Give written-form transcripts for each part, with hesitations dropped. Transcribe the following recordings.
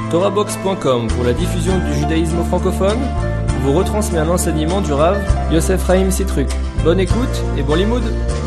Torahbox.com pour la diffusion du judaïsme francophone vous retransmet un enseignement du Rav Yosef Chaim Sitruk. Bonne écoute et bon limoud.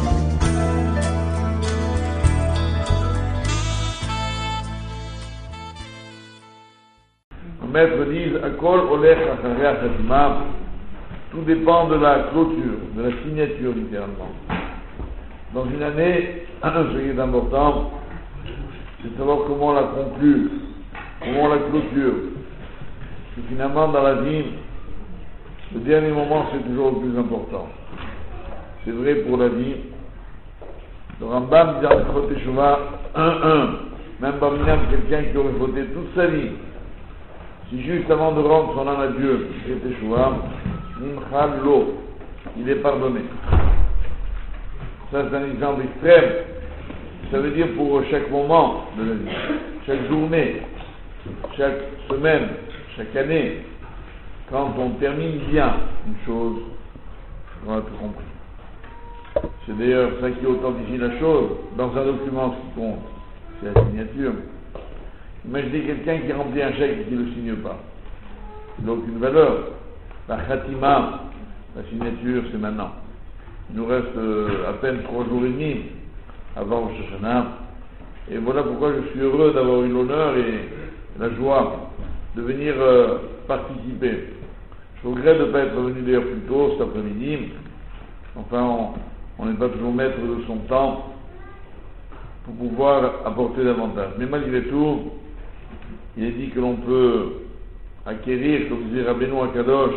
Les maîtres disent Akol Olech Acharei Hachatima. Tout dépend de la clôture, de la signature littéralement. Dans une année, ce qui est important, c'est de savoir comment on la conclut, comment on la clôture. Parce que finalement, dans la vie, le dernier moment, c'est toujours le plus important. C'est vrai pour la vie. Le Rambam dit en Chot Teshuvah 1-1, même Baminam, quelqu'un qui aurait fauté toute sa vie, si juste avant de rendre son âme à Dieu, Chot Teshuvah, Nimchal Lo, il est pardonné. Ça, c'est un exemple extrême. Ça veut dire pour chaque moment de la vie, chaque journée, chaque semaine, chaque année, quand on termine bien une chose, on a tout compris. C'est d'ailleurs ça qui authentifie la chose. Dans un document, ce qui compte, c'est la signature. Imaginez quelqu'un qui remplit un chèque et qui ne le signe pas. Il n'a aucune valeur. La khatima, la signature, c'est maintenant. Il nous reste à peine 3 jours et demi avant Rosh Hashanah. Et voilà pourquoi je suis heureux d'avoir eu l'honneur et la joie de venir participer. Je regrette de ne pas être venu d'ailleurs plus tôt cet après-midi. Enfin, on n'est pas toujours maître de son temps pour pouvoir apporter davantage. Mais malgré tout, il est dit que l'on peut acquérir, comme disait Rabbeinu Akadosh,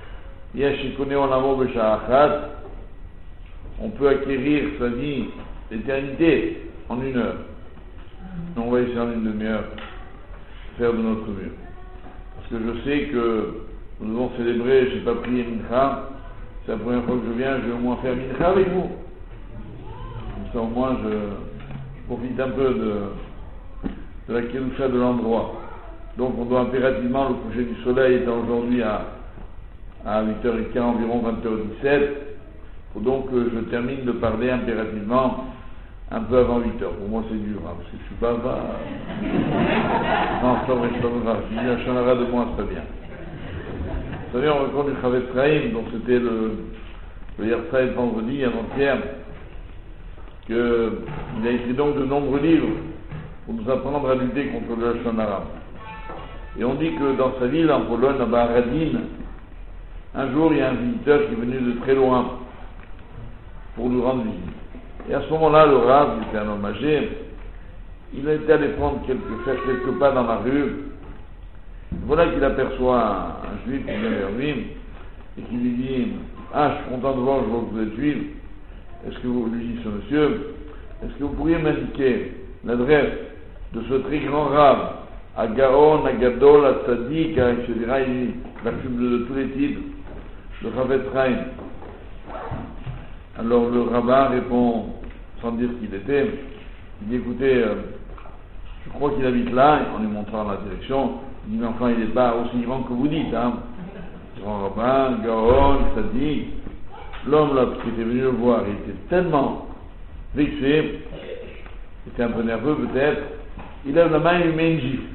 on peut acquérir sa vie d'éternité en 1 heure. On va essayer en 1 demi-heure faire de notre mieux. Parce que je sais que nous devons célébrer, je n'ai pas prié Mincha, c'est la première fois que je viens, je vais au moins faire Mincha avec vous. Comme ça au moins je profite un peu de la Kedusha de l'endroit. Donc on doit impérativement, le coucher du soleil étant aujourd'hui à 8h15, environ 20h17, il faut donc que je termine de parler impérativement un peu avant 8h. Pour moi c'est dur, hein, parce que je suis bavard. Non, c'est pas vrai, c'est pas grave. Je dis la chanara de moi, c'est pas bien. Vous savez, on raconte du Chavetz Chaim, donc c'était le Yersaïd vendredi, avant-hier, qu'il a écrit donc de nombreux livres pour nous apprendre à lutter contre le chanara. Et on dit que dans sa ville, en Pologne, à Baradine, un jour, il y a un visiteur qui est venu de très loin pour nous rendre visite. Et à ce moment-là, le Rav, qui était un homme âgé, il a été allé faire quelques pas dans la rue. Voilà qu'il aperçoit un juif qui vient vers lui et qui lui dit « Ah, je suis content de voir, je vois que vous êtes juif. Est-ce que vous, lui dit ce monsieur, est-ce que vous pourriez m'indiquer l'adresse de ce très grand Rav, à Gaon, à Gadol, à Tzadik, etc. » Il l'accumule de tous les titres, le Chavetz Chaim. Alors le rabbin répond, sans dire qui il était, il dit écoutez, je crois qu'il habite là, en lui montrant la direction, il dit mais enfin il n'est pas aussi grand que vous dites, hein. Grand rabbin, Gaon, Tzadik. L'homme là qui était venu le voir, il était tellement vexé, il était un peu nerveux peut-être, il lève la main et lui met une gifle.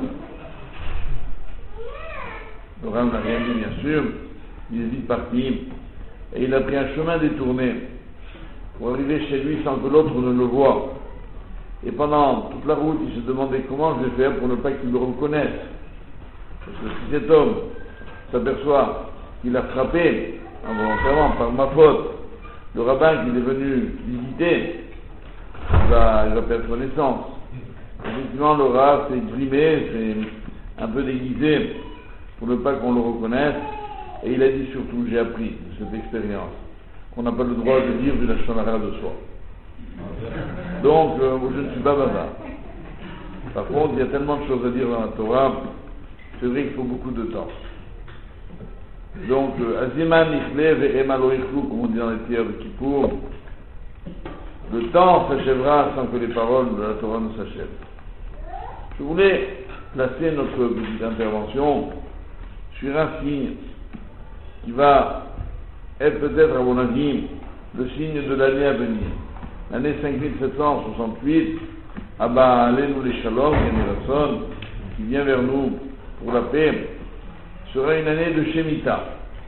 Le rabbin n'a rien dit bien sûr, il est vite parti. Et il a pris un chemin détourné pour arriver chez lui sans que l'autre ne le voie. Et pendant toute la route, il se demandait comment je vais faire pour ne pas qu'il le reconnaisse. Parce que si cet homme s'aperçoit qu'il a frappé involontairement par ma faute le rabbin qu'il est venu visiter, il va perdre connaissance. Effectivement, le Rav s'est grimé, c'est un peu déguisé pour ne pas qu'on le reconnaisse. Et il a dit surtout, j'ai appris de cette expérience, qu'on n'a pas le droit de dire du lashon hara de soi. Donc, je ne suis pas bavard. Par contre, il y a tellement de choses à dire dans la Torah, c'est vrai qu'il faut beaucoup de temps. Donc, Aziman Ichle ve'ema lo ichlu, comme on dit dans les prières de Kippour, le temps s'achèvera sans que les paroles de la Torah ne s'achèvent. Je voulais placer notre petite intervention sur un signe qui va être peut-être, à mon avis, le signe de l'année à venir. L'année 5768, Abba Alenu les Shalom, Yemi Rasson, qui vient vers nous pour la paix sera une année de Shemitah,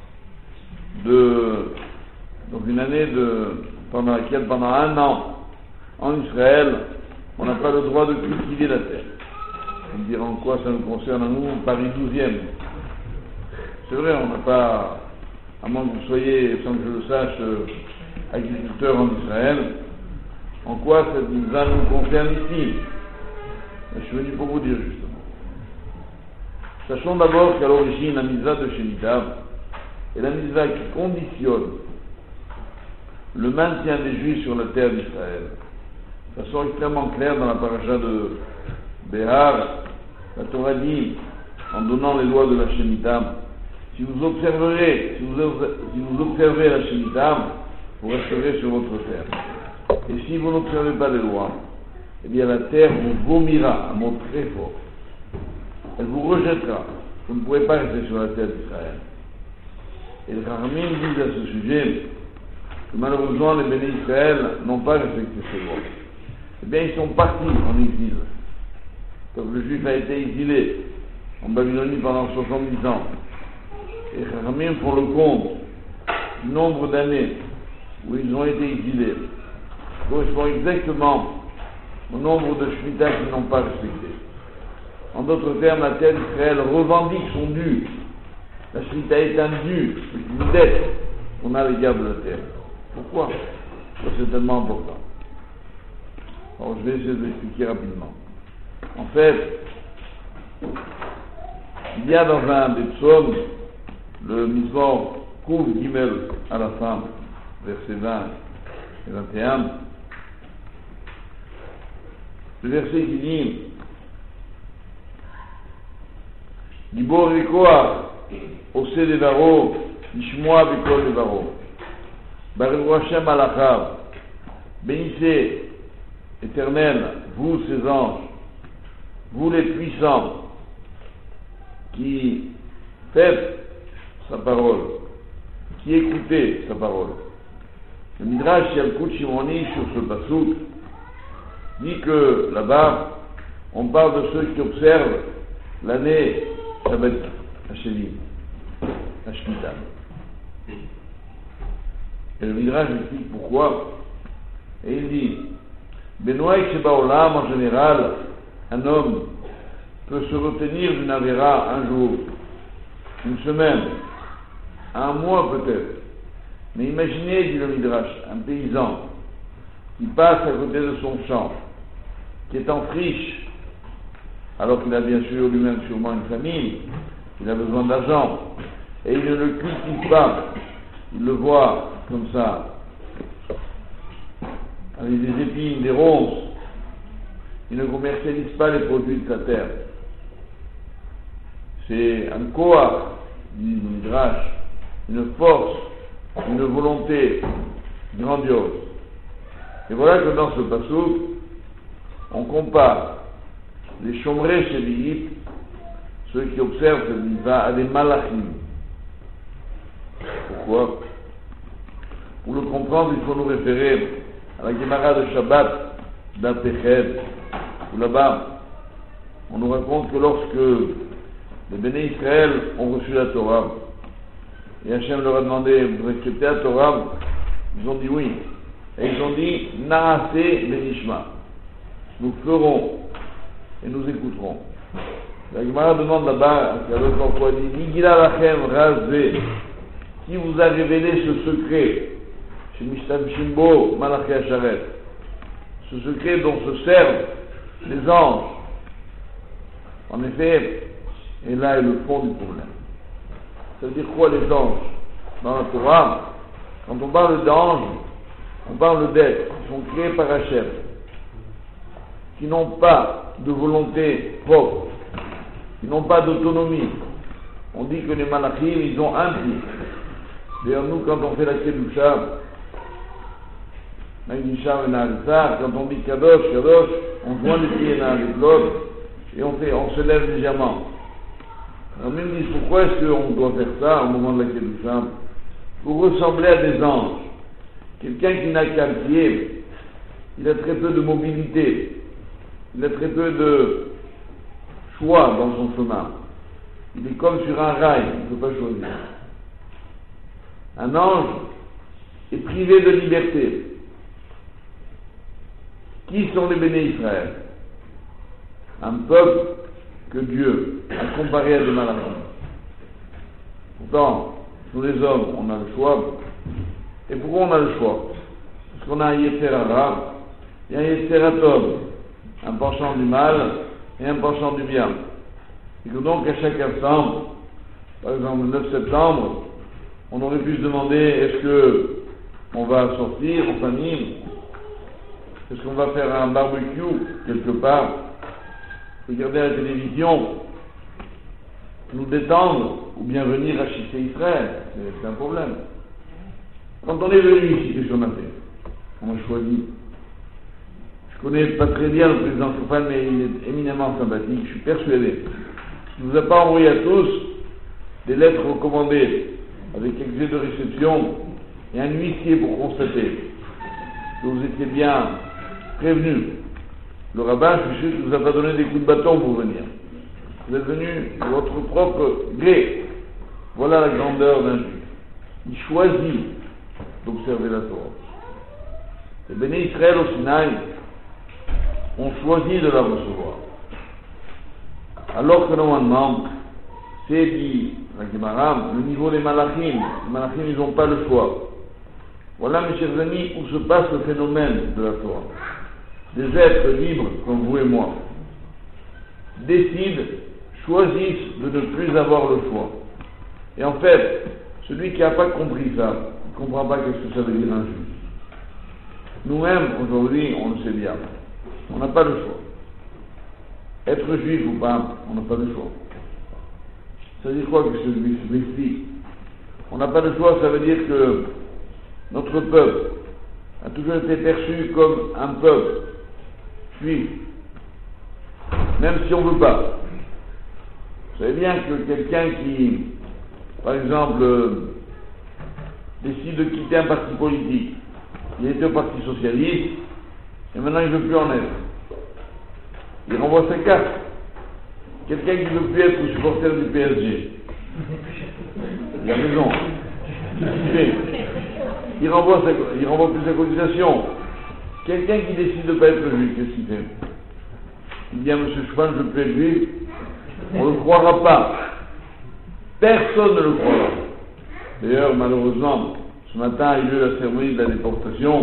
donc une année pendant laquelle, pendant un an, en Israël, on n'a pas le droit de cultiver la terre. On me dira en quoi ça nous concerne à nous, Paris 12e. C'est vrai, on n'a pas, à moins que vous soyez, sans que je le sache, agriculteur en Israël, en quoi cette mitzvah nous concerne ici? Je suis venu pour vous dire justement. Sachons d'abord qu'à l'origine, la mitzvah de Shemitah est la mitzvah qui conditionne le maintien des Juifs sur la terre d'Israël. De façon extrêmement claire dans la paracha de Behar, la Torah dit, en donnant les lois de la Shemitah, si vous observez la Shemitah, vous resterez sur votre terre. Et si vous n'observez pas les lois, eh bien la terre vous vomira, un mot très fort. Elle vous rejettera. Vous ne pouvez pas rester sur la terre d'Israël. Et les Chachamim disent à ce sujet que malheureusement les bénis d'Israël n'ont pas respecté ces lois. Eh bien ils sont partis en exil. Donc le juif a été exilé en Babylonie pendant 70 ans. Et les Chachamim font le compte du nombre d'années où ils ont été exilés. Correspond exactement au nombre de Shemitah qu'ils n'ont pas respecté. En d'autres termes, la terre d'Israël revendique son dû. La Shemitah est un dû, c'est une dette qu'on a à l'égard de la terre. Pourquoi? Ça c'est tellement important. Alors je vais essayer de l'expliquer rapidement. En fait, il y a dans un des psaumes, le Mizmor Kuv Gimel à la fin, versets 20 et 21, le verset qui dit Gibor Rekoah Ose Devaro Ishmoa Bekol Devaro Baruch Hashem Alachav. Bénissez, Éternel, vous ces anges, vous les puissants, qui faites sa parole, qui écoutez sa parole. Le Midrash Yalkut Shimoni sur ce pasouk dit que là-bas, on parle de ceux qui observent l'année Shabbat Hashemim, la Shemitah. Et le Midrash explique pourquoi. Et il dit Benoît Shebaolam, en général, un homme peut se retenir d'une avéra un jour, une semaine, un mois peut-être. Mais imaginez, dit le Midrash, un paysan qui passe à côté de son champ, qui est en friche, alors qu'il a bien sûr lui-même sûrement une famille, il a besoin d'argent, et il ne le cultive pas, il le voit comme ça, avec des épines, des ronces, il ne commercialise pas les produits de sa terre. C'est un koach, dit le Midrash, une force, une volonté grandiose. Et voilà que dans ce passouk, on compare les chomrei shevi'it, ceux qui observent cette mitzvah, à des malachim. Pourquoi? Pour le comprendre, il faut nous référer à la Gemara de Shabbat d'Al-Peched, où là-bas, on nous raconte que lorsque les bénis Israël ont reçu la Torah, et Hachem leur a demandé, vous acceptez la Torah? Ils ont dit oui. Et ils ont dit, Naase Benishma. Nous ferons et nous écouterons. La Gemara demande là-bas, à Kadosh Baruch Hu dit, Nigila Lachem Razé, qui vous a révélé ce secret, chez Mishtabshimbo Malachi Asharet, ce secret dont se servent les anges. En effet, et là est le fond du problème. Ça veut dire quoi les anges? Dans la Torah, quand on parle d'anges, on parle d'êtres qui sont créés par Hachem, qui n'ont pas de volonté propre, qui n'ont pas d'autonomie. On dit que les malachim, ils ont un pied. D'ailleurs, nous, quand on fait la Kedusha, quand on dit Kadosh, Kadosh, on joint les pieds l'un avec l'autre et on se lève légèrement. Alors, même disent pourquoi est-ce qu'on doit faire ça au moment de la Kedusha? Pour ressembler à des anges. Quelqu'un qui n'a qu'un pied, il a très peu de mobilité, il a très peu de choix dans son chemin. Il est comme sur un rail, il ne peut pas choisir. Un ange est privé de liberté. Qui sont les béné Israël? Un peuple que Dieu a comparé à des malachim. Pourtant, nous les hommes, on a le choix. Et pourquoi on a le choix? Parce qu'on a un Yetzer Hara et un Yetzer Tov, un penchant du mal et un penchant du bien. Et que donc à chaque instant, par exemple le 9 septembre, on aurait pu se demander est-ce que on va sortir en famille? Est-ce qu'on va faire un barbecue quelque part? Regarder la télévision, nous détendre, ou bien venir à Chissé Israël? C'est un problème. Quand on est venu ici, qu'est-ce qu'on a fait? On a choisi. Je connais pas très bien le président Chauffal, mais il est éminemment sympathique, je suis persuadé. Il ne vous a pas envoyé à tous des lettres recommandées avec extrait de réception et un huissier pour constater que vous étiez bien prévenus. Le rabbin, je suis sûr qu'il ne vous a pas donné des coups de bâton pour venir. Vous êtes venu de votre propre gré. Voilà la grandeur d'un juif. Il choisit d'observer la Torah. Les béné Israël au Sinaï ont choisi de la recevoir. Alors que normalement, c'est dit, le niveau des malachim. Les malachim, ils n'ont pas le choix. Voilà, mes chers amis, où se passe le phénomène de la Torah. Des êtres libres comme vous et moi décident, choisissent de ne plus avoir le choix. Et en fait, celui qui n'a pas compris ça, ne comprend pas qu'est-ce que ça veut dire un juif. Nous-mêmes, aujourd'hui, on le sait bien. On n'a pas le choix. Être juif ou pas, on n'a pas le choix. Ça veut dire quoi que ce juif? Je m'explique. On n'a pas le choix, ça veut dire que notre peuple a toujours été perçu comme un peuple juif, même si on ne veut pas. Vous savez bien que quelqu'un qui, par exemple, décide de quitter un parti politique, il était au Parti Socialiste, et maintenant il ne veut plus en être. Il renvoie sa carte. Quelqu'un qui ne veut plus être supporter du PSG, il a raison. Il renvoie plus sa cotisation. Quelqu'un qui décide de ne pas être juif, qu'est-ce qu'il fait? Il dit à M. Schwann, je ne veux plus être juif. On ne le croira pas. Personne ne le croira. D'ailleurs, malheureusement, ce matin, il y a eu la cérémonie de la déportation.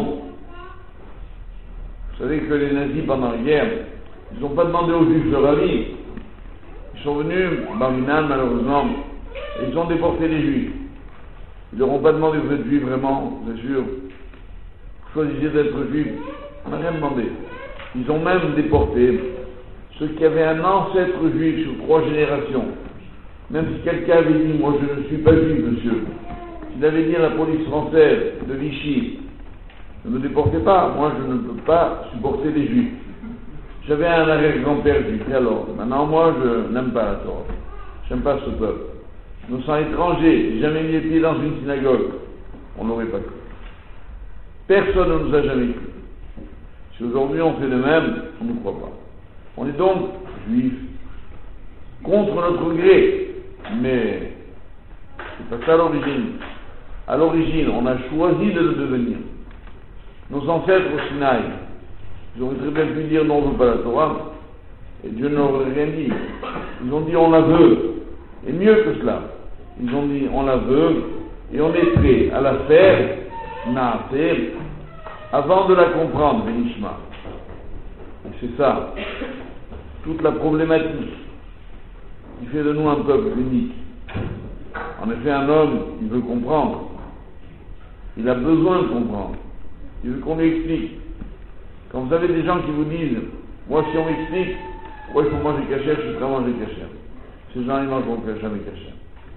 Vous savez que les nazis, pendant la guerre, ils n'ont pas demandé aux juifs leur avis. Ils sont venus, Barminan, malheureusement, et ils ont déporté les juifs. Ils ne leur ont pas demandé, vous êtes juif vraiment, vous êtes sûr? Choisissez d'être juif. On n'a rien demandé. Ils ont même déporté ceux qui avaient un ancêtre juif sur 3 générations. Même si quelqu'un avait dit, moi je ne suis pas juif, monsieur. S'il avait dit à la police française de Vichy, ne me déportez pas, moi je ne peux pas supporter les juifs. J'avais un arrière-grand-père juif, et alors, maintenant moi je n'aime pas la Torah. J'aime pas ce peuple. Je me sens étranger, j'ai jamais mis les pieds dans une synagogue. On n'aurait pas cru. Personne ne nous a jamais cru. Si aujourd'hui on fait de même, on ne croit pas. On est donc juifs, contre notre gré, mais c'est pas ça l'origine. À l'origine, on a choisi de le devenir. Nos ancêtres au Sinaï, ils auraient très bien pu dire non, on ne veut pas la Torah, et Dieu n'aurait rien dit. Ils ont dit on la veut, et mieux que cela, ils ont dit on la veut, et on est prêt à la faire, naaseh, avant de la comprendre, Benishma. Et c'est ça, toute la problématique qui fait de nous un peuple unique. En effet, un homme, il veut comprendre. Il a besoin de comprendre. Il veut qu'on lui explique. Quand vous avez des gens qui vous disent, moi si on m'explique, pourquoi il faut manger cachère, je suis prêt à manger cachère. Ces gens, ils ne mangeront jamais cachère.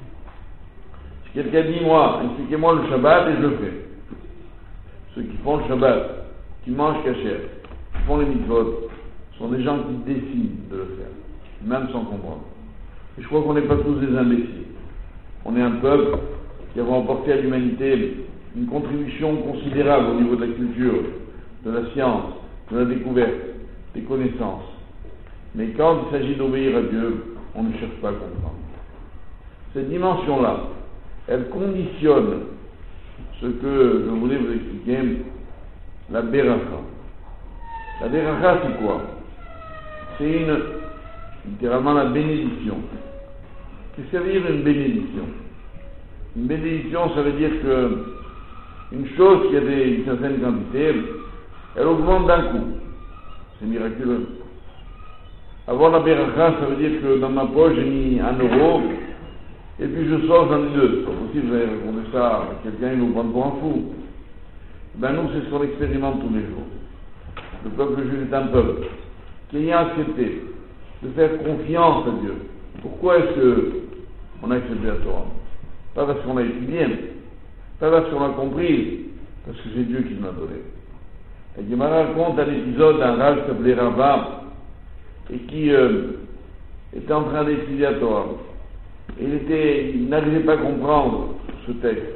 Si quelqu'un dit, moi, expliquez-moi le Shabbat, et je le fais. Ceux qui font le Shabbat, qui mangent cachère, qui font les mitzvot, sont des gens qui décident de le faire, même sans comprendre. Et je crois qu'on n'est pas tous des imbéciles. On est un peuple qui avons apporté à l'humanité une contribution considérable au niveau de la culture, de la science, de la découverte, des connaissances. Mais quand il s'agit d'obéir à Dieu, on ne cherche pas à comprendre. Cette dimension-là, elle conditionne ce que je voulais vous expliquer, la Beracha. La Beracha, c'est quoi? C'est littéralement la bénédiction. Qu'est-ce que ça veut dire une bénédiction? Une bénédiction, ça veut dire que une chose qui a une certaine quantité, elle augmente d'un coup. C'est miraculeux. Avoir la Beracha, ça veut dire que dans ma poche, j'ai mis 1 euro, et puis je sors, j'en ai 2. C'est pas possible, vous allez raconter ça à quelqu'un, il nous prend pour un fou. Ben nous, c'est ce qu'on expérimente tous les jours. Le peuple juif est un peuple qui ayant accepté de faire confiance à Dieu. Pourquoi est-ce qu'on a accepté la Torah? Pas parce qu'on a étudié, pas parce qu'on a compris, parce que c'est Dieu qui nous l'a donné. Et Gemara raconte un épisode d'un Rav qui s'appelait Rava et qui était en train d'étudier la Torah. Il n'arrivait pas à comprendre ce texte.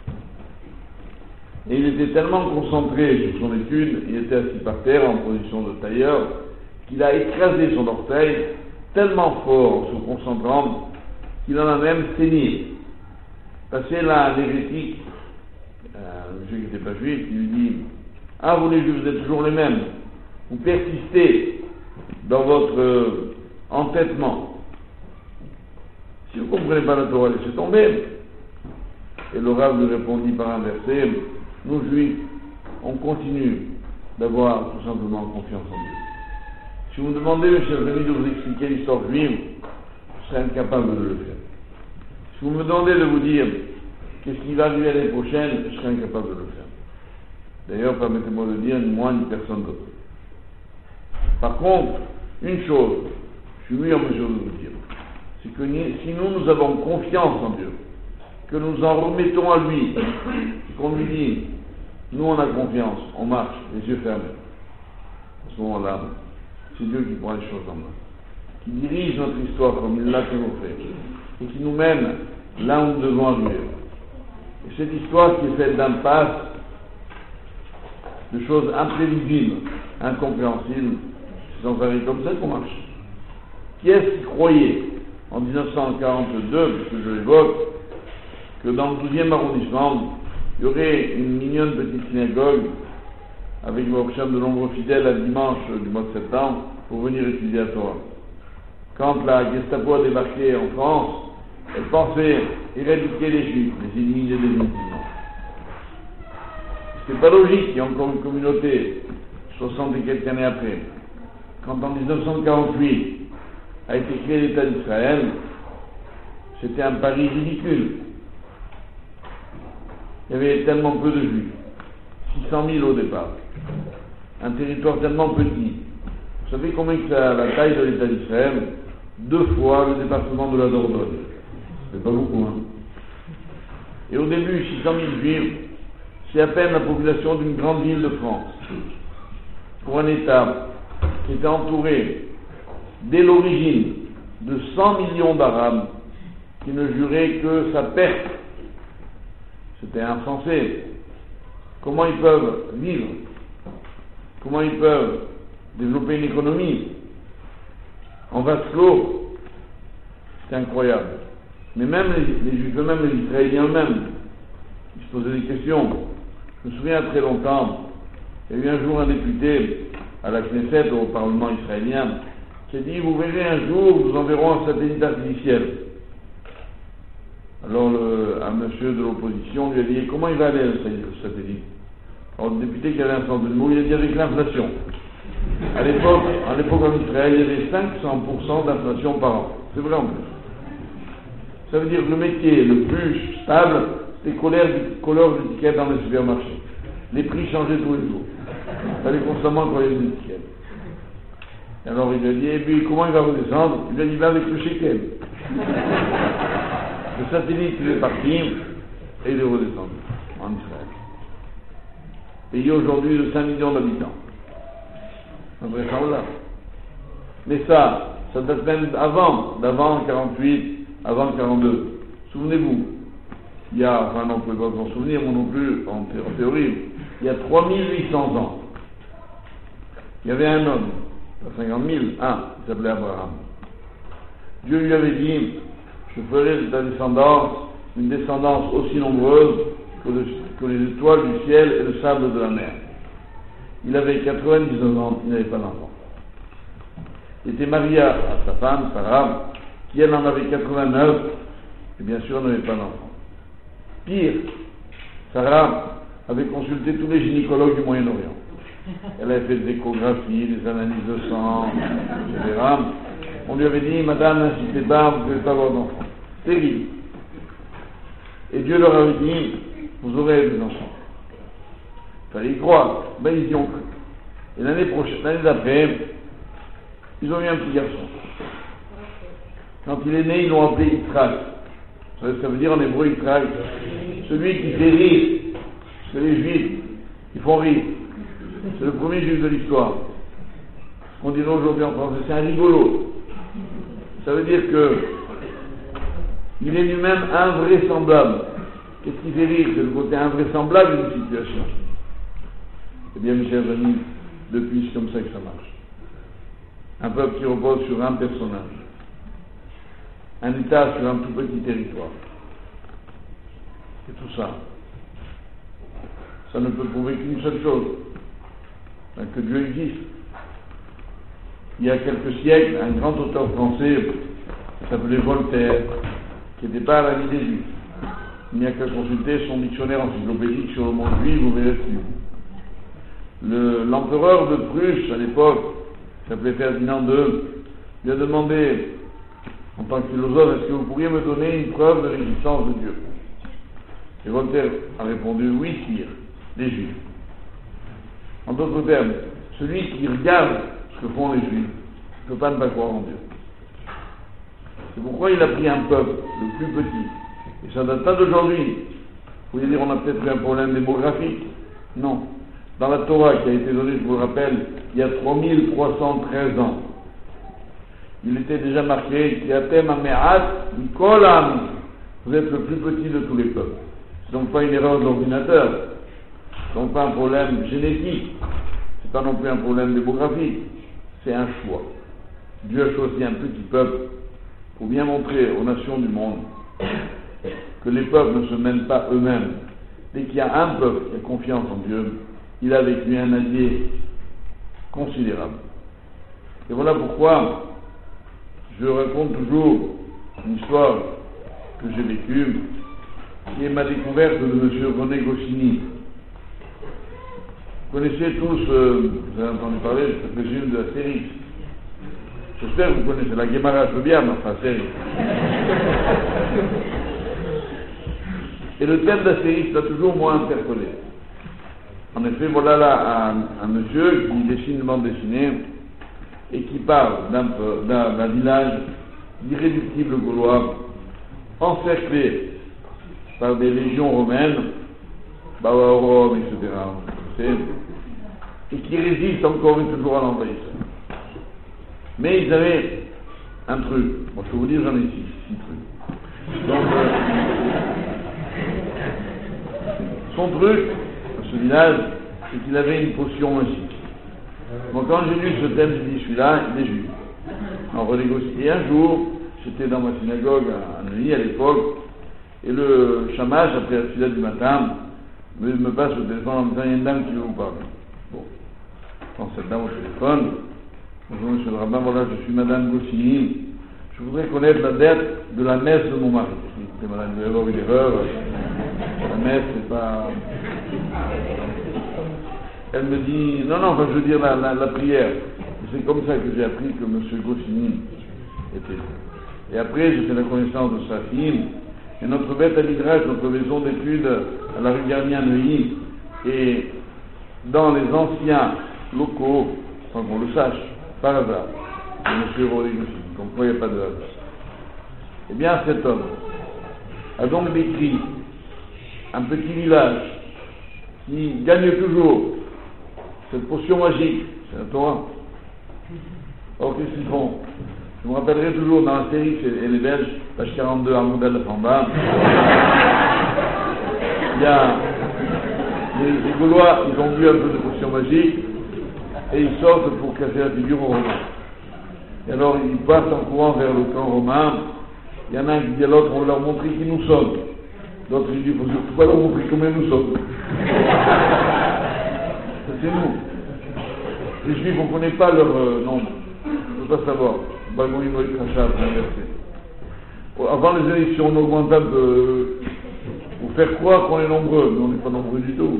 Et il était tellement concentré sur son étude, il était assis par terre en position de tailleur, qu'il a écrasé son orteil tellement fort en se concentrant qu'il en a même saigné. Passé là un hérétique, un monsieur qui n'était pas juif, qui lui dit: ah, vous les juifs, vous êtes toujours les mêmes, vous persistez dans votre entêtement. Si vous ne comprenez pas la Torah, laissez tomber. Et le Rav lui répondit par un verset: nous juifs, on continue d'avoir tout simplement confiance en Dieu. Si vous me demandez, mes chers amis, de vous expliquer l'histoire juive, je serai incapable de le faire. Si vous me demandez de vous dire qu'est-ce qui va arriver l'année prochaine, je serai incapable de le faire. D'ailleurs, permettez-moi de dire, ni moi ni personne d'autre. Par contre, une chose, je suis en mesure de vous dire, c'est que si nous avons confiance en Dieu, que nous en remettons à lui, et qu'on lui dit, nous on a confiance, on marche, les yeux fermés. À ce moment-là, c'est Dieu qui prend les choses en main, qui dirige notre histoire comme il l'a toujours fait, et qui nous mène là où nous devons arriver. Et cette histoire qui est faite d'impasses, de choses imprévisibles, incompréhensibles, c'est sans arrêt comme ça qu'on marche. Qui est-ce qui croyait en 1942, puisque je l'évoque, que dans le 12e arrondissement, il y aurait une mignonne petite synagogue avec de nombreux fidèles à dimanche du mois de septembre pour venir étudier la Torah. Quand la Gestapo a débarqué en France, elle pensait éradiquer les Juifs, les éliminer définitivement. C'est pas logique, il y a encore une communauté 60 et quelques années après. Quand en 1948 a été créé l'État d'Israël, c'était un pari ridicule. Il y avait tellement peu de Juifs, 600 000 au départ, un territoire tellement petit. Vous savez combien que la taille de l'État d'Israël? 2 fois le département de la Dordogne. C'est pas beaucoup, hein. Et au début, 600 000 Juifs, c'est à peine la population d'une grande ville de France. Pour un État qui était entouré, dès l'origine, de 100 millions d'Arabes qui ne juraient que sa perte. C'était insensé. Comment ils peuvent vivre? Comment ils peuvent développer une économie en vase clos? C'est incroyable. Mais même les Juifs eux-mêmes, les Israéliens eux-mêmes, ils se posaient des questions. Je me souviens très longtemps, il y a eu un jour un député à la Knesset, au Parlement israélien, qui a dit: vous verrez un jour, nous enverrons un satellite artificiel. Alors un monsieur de l'opposition lui a dit: comment il va aller le satellite? Alors le député qui avait un sens de mot, il a dit: avec l'inflation. À l'époque en Israël, il y avait 500% d'inflation par an. C'est vrai en plus. Ça veut dire que le métier le plus stable, c'était colleur d'étiquettes dans les supermarchés. Les prix changeaient tous les jours. Il fallait constamment coller des étiquettes. Et alors il a dit: et puis comment il va redescendre? Il a dit: il va avec le shekel. Le satellite il est parti et il est redescendu en Israël. Pays aujourd'hui de 5 millions d'habitants. Un vrai là. Mais ça date même d'avant 48, avant 42. Souvenez-vous, il y a, enfin non, vous ne pouvez pas vous en souvenir, moi non plus, en théorie, il y a 3800 ans, il y avait un homme pas 50 000, un, il s'appelait Abraham. Dieu lui avait dit, je ferai de ta descendance une descendance aussi nombreuse que les étoiles du ciel et le sable de la mer. Il avait 99 ans, il n'avait pas d'enfant. Il était marié à sa femme, Sarah, qui elle en avait 89, et bien sûr n'avait pas d'enfant. Pire, Sarah avait consulté tous les gynécologues du Moyen-Orient. Elle avait fait des échographies, des analyses de sang, etc. On lui avait dit, madame, n'insistez pas, vous ne pouvez pas avoir d'enfant. Terrible. Et Dieu leur avait dit, vous aurez des enfants. Il fallait y croire. Ben, ils y ont cru. Et l'année d'après, ils ont eu un petit garçon. Quand il est né, ils l'ont appelé Yitzhak. Ça veut dire en hébreu Yitzhak, celui qui fait rire. Parce que les juifs, ils font rire. C'est le premier juif de l'histoire. Ce qu'on dirait aujourd'hui en français, c'est un rigolo. Ça veut dire que il est lui-même invraisemblable. Qu'est-ce qui fait rire? C'est le côté invraisemblable d'une situation. Eh bien, mes chers amis, depuis, c'est comme ça que ça marche. Un peuple qui repose sur un personnage. Un État sur un tout petit territoire. Et tout ça. Ça ne peut prouver qu'une seule chose. Que Dieu existe. Il y a quelques siècles, un grand auteur français qui s'appelait Voltaire, qui n'était pas à la vie des Juifs. Il n'y a qu'à consulter son dictionnaire encyclopédique sur le monde juif, vous verrez tout. L'empereur de Prusse, à l'époque, qui s'appelait Ferdinand II, lui a demandé, en tant que philosophe, est-ce que vous pourriez me donner une preuve de l'existence de Dieu? Et Voltaire a répondu, oui, sire, les Juifs. En d'autres termes, celui qui regarde ce que font les Juifs ne peut pas ne pas croire en Dieu. C'est pourquoi il a pris un peuple, le plus petit. Et ça ne date pas d'aujourd'hui. Vous pouvez dire on a peut-être eu un problème démographique. Non. Dans la Torah qui a été donnée, je vous le rappelle, il y a 3313 ans, il était déjà marqué Kiatem Ameat Mikol Ha'amim. Vous êtes le plus petit de tous les peuples. C'est donc pas une erreur de l'ordinateur. C'est donc pas un problème génétique. C'est pas non plus un problème démographique. C'est un choix. Dieu a choisi un petit peuple pour bien montrer aux nations du monde que les peuples ne se mènent pas eux-mêmes. Dès qu'il y a un peuple qui a confiance en Dieu, il a avec lui un allié considérable. Et voilà pourquoi je raconte toujours une histoire que j'ai vécue, qui est ma découverte de M. René Goscinny. Vous connaissez tous, vous avez entendu parler, je présume, de la série. J'espère que vous connaissez la Gemara, je veux bien, mais enfin, série. Et le thème de la série, ça a toujours moi interpellé. En effet, voilà là un monsieur qui dessine une bande dessinée et qui parle d'un village d'irréductibles Gaulois, encerclé par des légions romaines, Rome, etc., et qui résistent encore et toujours à l'envahisseur. Mais ils avaient un truc. Moi, je peux vous dire, j'en ai six trucs. Donc, son truc, ce village, c'est qu'il avait une potion magique. Donc, quand j'ai lu ce thème, j'ai dit, celui-là, il est juif. On renégocie. Et un jour, j'étais dans ma synagogue à Neuilly à l'époque, et le chamash, après la fila du matin, me passe au téléphone en me disant, il y a une dame qui veut vous parler. Bon, je prends cette dame au téléphone. Bonjour monsieur le rabbin, voilà, je suis madame Goscinny. Je voudrais connaître la date de la messe de mon mari. Je dis, madame, vous allez avoir une erreur. La messe, c'est pas... Elle me dit, non, enfin, je veux dire la prière. C'est comme ça que j'ai appris que monsieur Goscinny était. Et après, j'ai fait la connaissance de sa fille. Et notre bête à Midrash, notre maison d'études à la rue Garnier à Neuilly, et dans les anciens locaux, sans qu'on le sache, par hasard, de M. René Goscinny, comme quoi il n'y a pas de hasard. Eh bien, cet homme a donc décrit un petit village qui gagne toujours cette potion magique, c'est la Torah. Or, qu'est-ce qu'ils font? Je me rappellerai toujours dans la série, et les Belges, page 42, à modèle en bas, il y a les Gaulois, ils ont bu un peu de potion magique, et ils sortent pour casser la figure aux Romains. Et alors ils partent en courant vers le camp romain. Il y en a un qui dit à l'autre, on va leur montrer qui nous sommes. L'autre il dit, il ne faut surtout pas leur montrer combien nous sommes. C'est nous. Les Juifs, on ne connaît pas leur nombre. On ne peut pas savoir. Avant les élections, on augmente un peu pour faire croire qu'on est nombreux, mais on n'est pas nombreux du tout.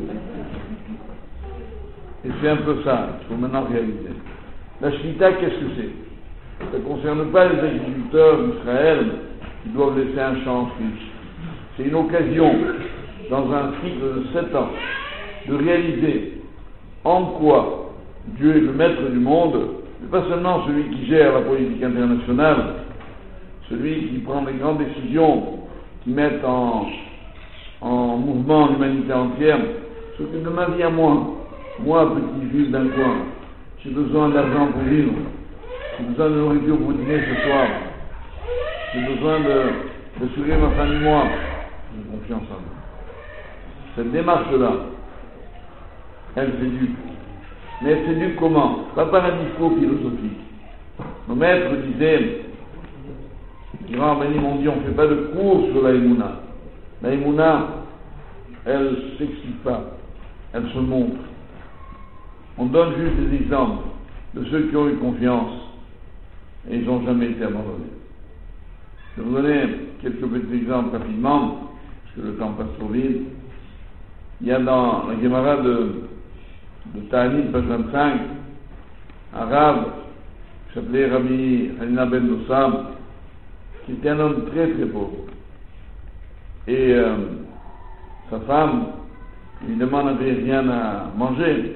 Et c'est un peu ça, il faut maintenant réaliser. La Shmita, qu'est-ce que c'est? Ça ne concerne pas les agriculteurs d'Israël qui doivent laisser un champ en friche. C'est une occasion, dans un cycle de 7 ans, de réaliser en quoi Dieu est le maître du monde, mais pas seulement celui qui gère la politique internationale, celui qui prend les grandes décisions qui mettent en mouvement l'humanité entière. S'occupe de ma vie à moi, petit juif d'un coin, j'ai besoin d'argent pour vivre, j'ai besoin de nourriture pour dîner ce soir, j'ai besoin d'assurer ma famille, moi, j'ai confiance en moi. Cette démarche-là, elle s'éduque. Mais elle s'éduque comment? Pas par un discours philosophique. Nos maîtres disaient, les grands rabbins m'ont dit, on ne fait pas de cours sur la Emouna. La Emouna, elle ne s'explique pas, elle se montre. On donne juste des exemples de ceux qui ont eu confiance et ils n'ont jamais été abandonnés. Je vais vous donner quelques petits exemples rapidement, parce que le temps passe trop vite. Il y a dans la Gemara de Ta'anit, page 25, un rave qui s'appelait Rabbi Hanina ben Dossam, qui était un homme très très pauvre. Et sa femme, évidemment, n'avait rien à manger.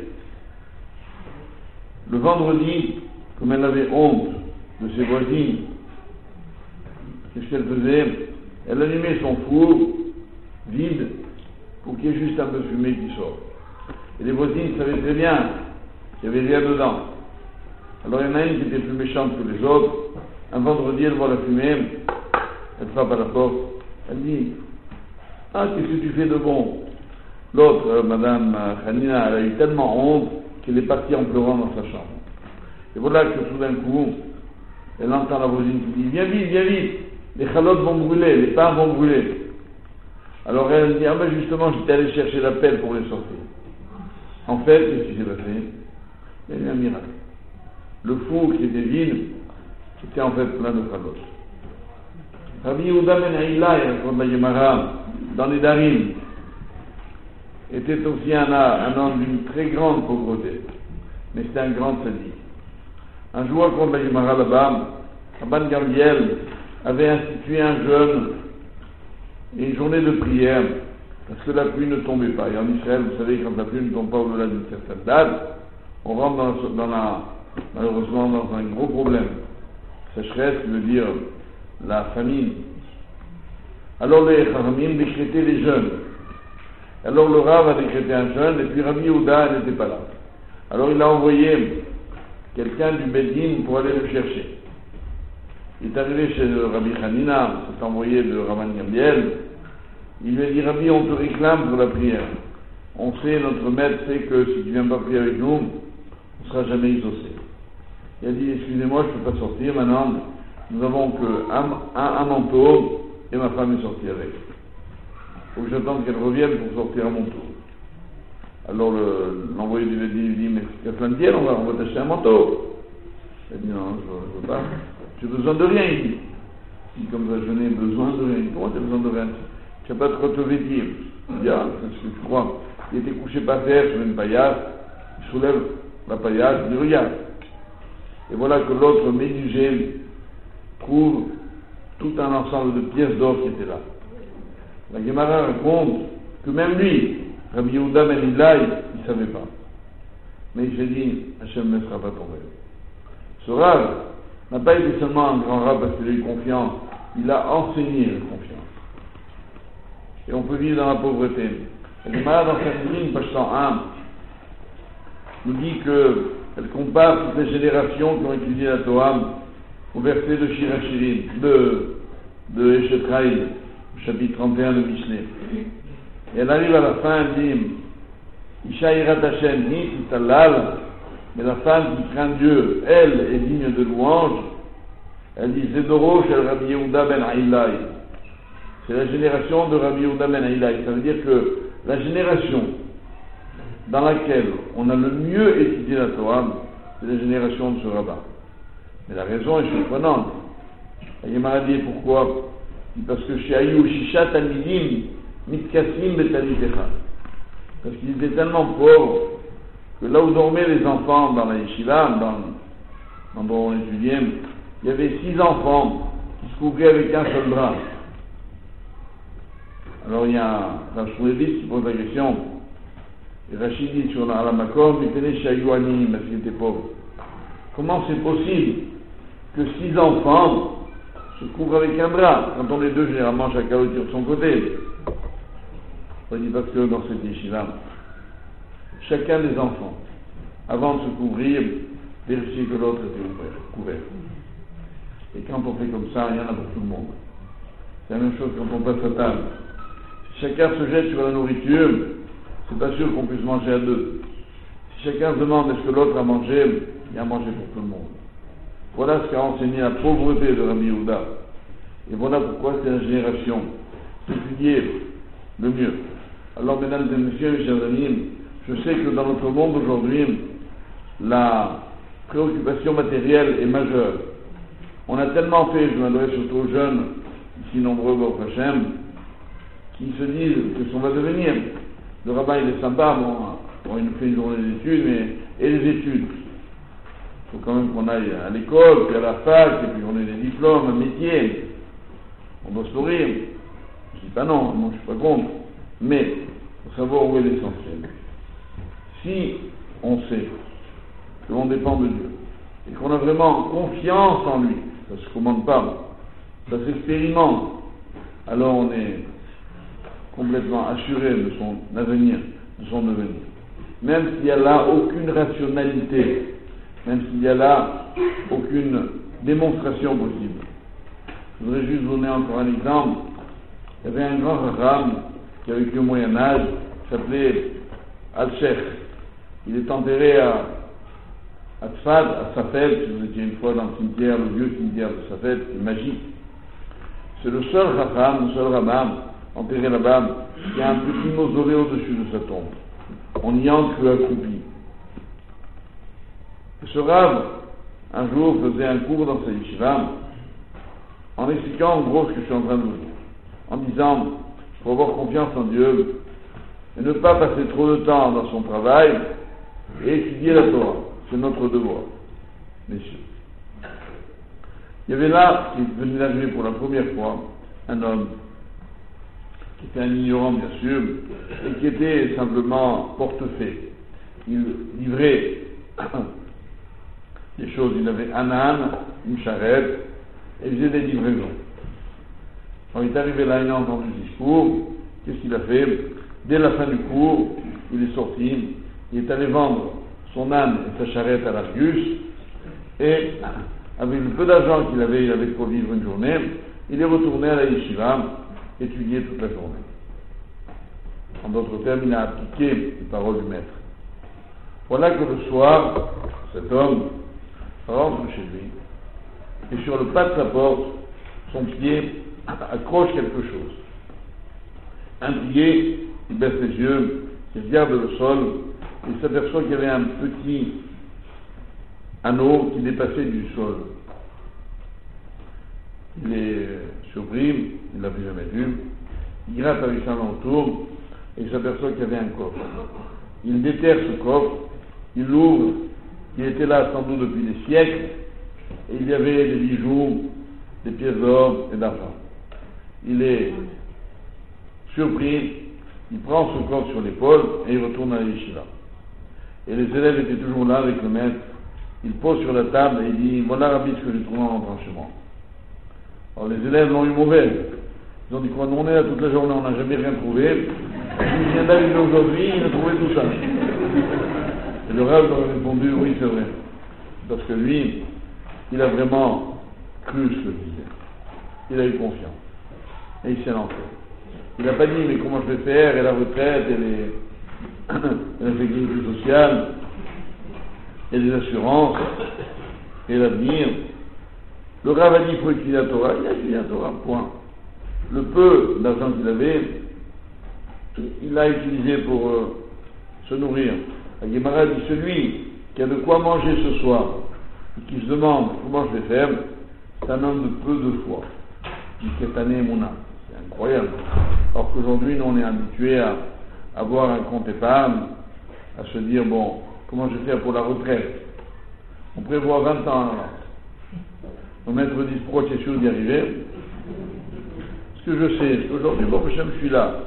Le vendredi, comme elle avait honte de ses voisines, qu'est-ce qu'elle faisait? Elle allumait son four vide pour qu'il y ait juste un peu de fumée qui sort. Et les voisines savaient très bien qu'il n'y avait rien dedans. Alors il y en a une qui était plus méchante que les autres. Un vendredi, elle voit la fumée, elle frappe à la porte, elle dit, ah, qu'est-ce que tu fais de bon? L'autre, Madame Hanina, elle a eu tellement honte qu'elle est partie en pleurant dans sa chambre. Et voilà que tout d'un coup, elle entend la voisine qui dit, viens vite, les chalotes vont brûler, les pains vont brûler. Alors elle dit, ah ben justement, j'étais allé chercher la pelle pour les sortir. En fait, qu'est-ce qui s'est passé? Il y a eu un miracle. Le four qui était vide, était en fait plein de chalotes. Rabbi Yehuda ben Aïla, comme la Gemara, dans les Darim, était aussi un homme d'une très grande pauvreté, mais c'était un grand sadique. Un jour, comme la Gemara là-bas, Rabban Gamliel avait institué un jeûne et une journée de prière, parce que la pluie ne tombait pas. Et en Israël, vous savez, quand la pluie ne tombe pas au-delà d'une certaine date, on rentre malheureusement dans un gros problème. Sécheresse, qui veut dire la famine. Alors les Chachamim décrétaient les jeûnes. Alors le Rav a décrété un jeûne, et puis Rabbi Yehuda n'était pas là. Alors il a envoyé quelqu'un du Bedin pour aller le chercher. Il est arrivé chez le Rabbi Hanina, s'est envoyé de Rabban Gamliel. Il lui a dit, Rabbi, on te réclame pour la prière. On sait, notre maître sait que si tu ne viens pas prier avec nous, on ne sera jamais exaucé. Il a dit, excusez-moi, je ne peux pas sortir maintenant. Nous n'avons qu'un manteau et ma femme est sortie avec. Il faut que j'attende qu'elle revienne pour sortir à mon tour. Alors l'envoyé du Bedin lui dit, mais qu'à fin de tienne, on va t'acheter un manteau. Il dit, non, je ne veux pas. J'ai besoin de rien, il dit. Il dit, comme ça, je n'ai besoin de rien. Comment tu as besoin de rien? Tu n'as pas de quoi te vêtir. Il dit, ah, c'est ce que tu crois. Il était couché par terre sur une paillasse, il soulève la paillasse, il dit, regarde. Et voilà que l'autre médusé trouve tout un ensemble de pièces d'or qui étaient là. La Gemara raconte que même lui, Rabbi Yehuda ben Aïla, il ne savait pas. Mais il s'est dit, Hachem ne sera pas tombé. Ce Rav n'a pas été seulement un grand Rav parce qu'il a eu confiance, il a enseigné la confiance. Et on peut vivre dans la pauvreté. La Gemara dans cette ligne, page 101, nous dit qu'elle compare toutes les générations qui ont étudié la Torah au verset de Shir HaShirim, de Eshetraï, chapitre 31 de Mishneh. Et elle arrive à la fin, elle dit, Isha Yirat Hashem Nit Italal Mais la femme qui craint Dieu, elle, est digne de louange. Elle dit Zedoro shel Rabbi Yehuda ben Ailai. C'est la génération de Rabbi Yehuda ben Ailai. Ça veut dire que la génération dans laquelle on a le mieux étudié la Torah, c'est la génération de ce rabbin. Mais la raison est surprenante. La Gemara dit pourquoi? Parce que chez Ayou Shisha Talmidim Mitkasim Betalitecha. Parce qu'ils étaient tellement pauvres que là où dormaient les enfants dans la yeshiva, dans l'endroit où on étudiait, il y avait 6 enfants qui se couvraient avec un seul drap. Alors il y a un Shmuelite qui pose la question, et Rachid dit sur la Makom, il tenait chez Ayou Ani, parce qu'il était pauvre. Comment c'est possible que 6 enfants se couvrent avec un drap? Quand on est deux, généralement chacun le tire de son côté. On dit parce que dans cette yeshiva, chacun des enfants, avant de se couvrir, vérifier que l'autre était couvert. Et quand on fait comme ça, il y en a pour tout le monde. C'est la même chose quand on passe à table. Si chacun se jette sur la nourriture, c'est pas sûr qu'on puisse manger à deux. Si chacun se demande est-ce que l'autre a mangé, il y a à manger pour tout le monde. Voilà ce qu'a enseigné la pauvreté de Rabbi Yehuda. Et voilà pourquoi c'est la génération qui étudiait le mieux. Alors, mesdames et messieurs, chers amis, je sais que dans notre monde aujourd'hui, la préoccupation matérielle est majeure. On a tellement fait, je m'adresse surtout aux jeunes, ici nombreux, Baruch Hashem, qui se disent que ce qu'on va devenir. Le rabbin, il est sympa, bon, il nous fait une journée d'études, mais et les études? Il faut quand même qu'on aille à l'école, puis à la fac, et puis on ait des diplômes, un métier. On doit se nourrir. Je dis pas non, moi je suis pas contre. Mais, il faut savoir où est l'essentiel. Si on sait que l'on dépend de Dieu, et qu'on a vraiment confiance en lui, ça ne se commande pas, ça s'expérimente, alors on est complètement assuré de son avenir, de son devenir. Même s'il n'y a là aucune rationalité, même s'il n'y a là aucune démonstration possible. Je voudrais juste vous donner encore un exemple. Il y avait un grand rabbin qui a vécu au Moyen-Âge, qui s'appelait Al-Sheikh. Il est enterré à Tzfad, à Safed. Si vous étiez une fois dans le cimetière, le vieux cimetière de Safed, c'est magique. C'est le seul rabbin enterré là-bas, qui a un petit mausolée au-dessus de sa tombe. On y entre accroupi. Et ce rabbin, un jour, faisait un cours dans sa yeshiva, en expliquant en gros ce que je suis en train de vous dire, en disant, il faut avoir confiance en Dieu, et ne pas passer trop de temps dans son travail, et étudier la Torah. C'est notre devoir, messieurs. Il y avait là, qui venait d'arriver pour la première fois, un homme, qui était un ignorant bien sûr, et qui était simplement portefeuille. Il livrait des choses, il avait un âne, une charrette, et il faisait des livraisons. Quand il est arrivé là, il a entendu le discours, qu'est-ce qu'il a fait? Dès la fin du cours, il est sorti, il est allé vendre son âne et sa charrette à l'Argus, et avec le peu d'argent qu'il avait, il avait pour vivre une journée, il est retourné à la yeshiva, étudier toute la journée. En d'autres termes, il a appliqué les paroles du maître. Voilà que le soir, cet homme rentre chez lui, et sur le pas de sa porte, son pied accroche quelque chose. Intrigué, il baisse les yeux, il regarde le sol, et il s'aperçoit qu'il y avait un petit anneau qui dépassait du sol. Il est surpris, il ne l'avait jamais vu, il gratte avec sa main autour, et il s'aperçoit qu'il y avait un coffre. Il déterre ce coffre, il l'ouvre, il était là sans doute depuis des siècles, et il y avait des bijoux, des pièces d'or et d'argent. Il est surpris, il prend son coffre sur l'épaule et il retourne à la yeshiva. Et les élèves étaient toujours là avec le maître. Il pose sur la table et il dit « Voilà Rabbi ce que j'ai trouvé en rentrant chez moi ». Alors les élèves l'ont eu mauvais. Ils ont dit quoi, on est là toute la journée, on n'a jamais rien trouvé. Il vient d'arriver aujourd'hui, il a trouvé tout ça. Et le Rav leur a répondu « Oui, c'est vrai ». Parce que lui, il a vraiment cru ce que je disais. Il a eu confiance. Et il s'est lancé. Il n'a pas dit mais comment je vais faire, et la retraite, et la sécurité sociale. et des assurances et l'avenir. Le Rav a dit qu'il faut étudier la Torah, il a étudié la Torah, point. Le peu d'argent qu'il avait, il l'a utilisé pour se nourrir. La Gemara dit celui qui a de quoi manger ce soir et qui se demande comment je vais faire, c'est un homme de peu de foi. Il cette année Mouna. C'est incroyable. Alors qu'aujourd'hui, nous on est habitués à avoir un compte épargne, à se dire bon, comment je vais faire pour la retraite? On prévoit 20 ans en avance. Nos maîtres disent pourquoi tu es sûr d'y arriver? Ce que je sais, c'est qu'aujourd'hui, bon, je suis là.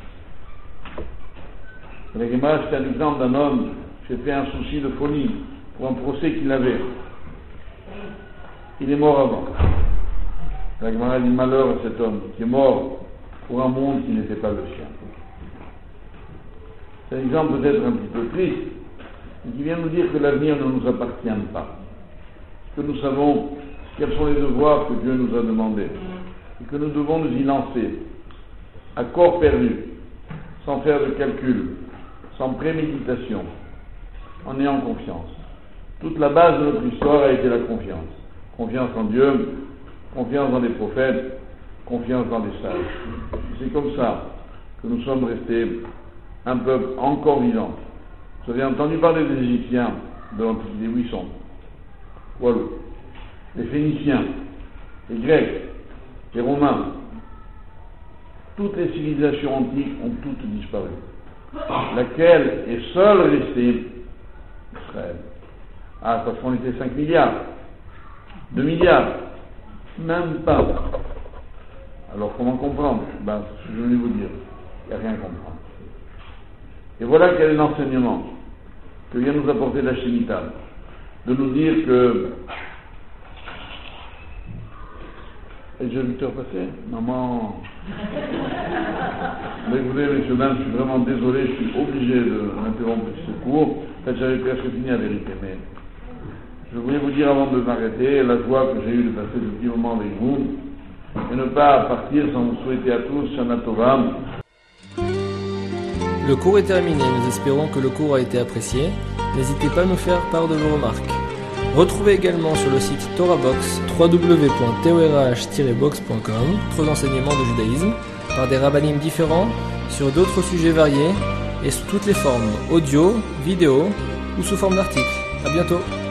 La Gemara, c'est un exemple d'un homme qui s'est fait un souci de folie pour un procès qu'il avait. Il est mort avant. La Gemara dit malheur à cet homme qui est mort pour un monde qui n'était pas le sien. C'est un exemple peut-être un petit peu triste, mais qui vient nous dire que l'avenir ne nous appartient pas. Que nous savons quels sont les devoirs que Dieu nous a demandés et que nous devons nous y lancer à corps perdu, sans faire de calcul, sans préméditation, en ayant confiance. Toute la base de notre histoire a été la confiance. Confiance en Dieu, confiance dans les prophètes, confiance dans les sages. C'est comme ça que nous sommes restés un peuple encore vivant. Vous avez entendu parler des Égyptiens de l'Antiquité, où ils sont? Voilà. Les Phéniciens, les Grecs, les Romains. Toutes les civilisations antiques ont toutes disparu. Laquelle est seule restée? Israël. Ah, parce qu'on était 5 milliards. 2 milliards. Même pas. Alors comment comprendre? Ben, ce que je voulais vous dire. Il n'y a rien à comprendre. Et voilà quel est l'enseignement que vient nous apporter la Shemitah. De nous dire que... Et j'ai 8 heures passées? Maman... Mais écoutez, messieurs, dames, je suis vraiment désolé, je suis obligé de m'interrompre ce cours. En fait, j'avais presque fini la vérité, mais je voulais vous dire avant de m'arrêter la joie que j'ai eue de passer ce petit moment avec vous et ne pas partir sans vous souhaiter à tous Shana Tova. Le cours est terminé, nous espérons que le cours a été apprécié. N'hésitez pas à nous faire part de vos remarques. Retrouvez également sur le site TorahBox www.torah-box.com d'autres enseignements de judaïsme par des rabbinim différents sur d'autres sujets variés et sous toutes les formes audio, vidéo ou sous forme d'articles. À bientôt.